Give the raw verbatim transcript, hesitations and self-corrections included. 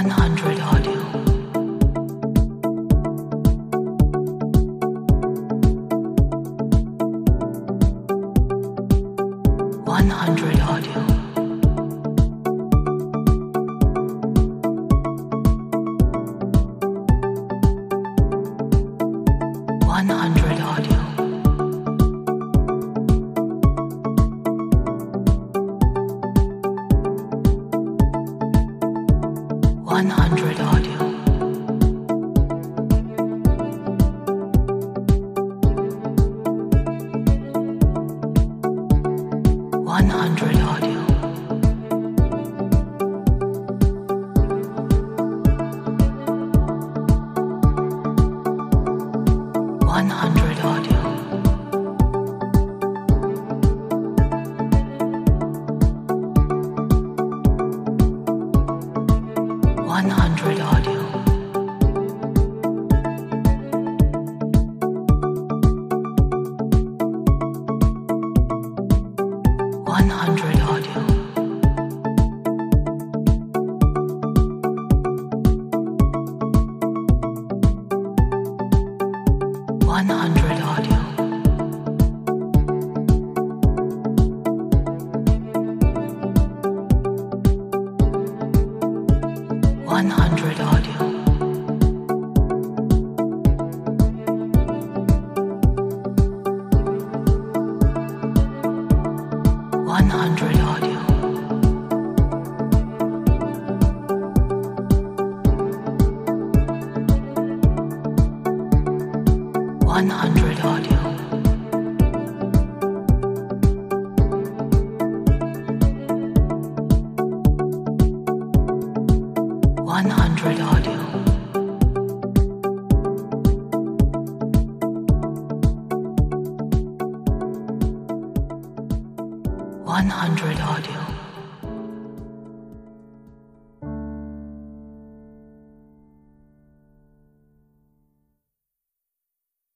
one hundred audio. one hundred audio. one hundred audio. one hundred audio. one hundred audio. one hundred audio. one hundred audio. one hundred audio. one hundred audio. one hundred audio. one hundred audio. one hundred audio. one hundred audio. one hundred audio.